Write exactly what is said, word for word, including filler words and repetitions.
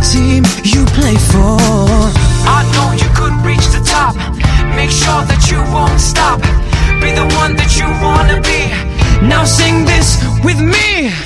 team you play for. I know you could reach the top. Make sure that you won't stop. Be the one that you wanna be. Now sing this with me.